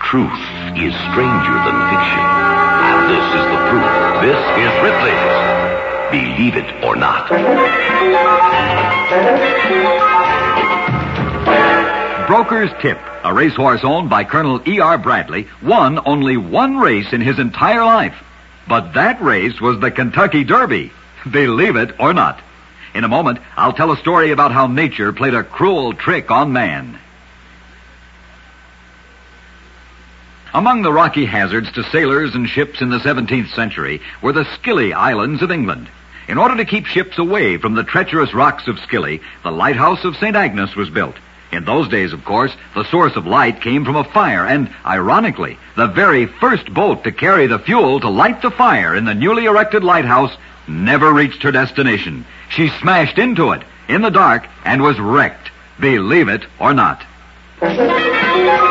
Truth is stranger than fiction. And this is the proof. This is Ripley's Believe It or Not. Broker's Tip, a racehorse owned by Colonel E.R. Bradley, won only one race in his entire life. But that race was the Kentucky Derby. Believe it or not. In a moment, I'll tell a story about how nature played a cruel trick on man. Among the rocky hazards to sailors and ships in the 17th century were the Scilly Islands of England. In order to keep ships away from the treacherous rocks of Scilly, the lighthouse of St. Agnes was built. In those days, of course, the source of light came from a fire, and, ironically, the very first boat to carry the fuel to light the fire in the newly erected lighthouse never reached her destination. She smashed into it in the dark and was wrecked. Believe it or not.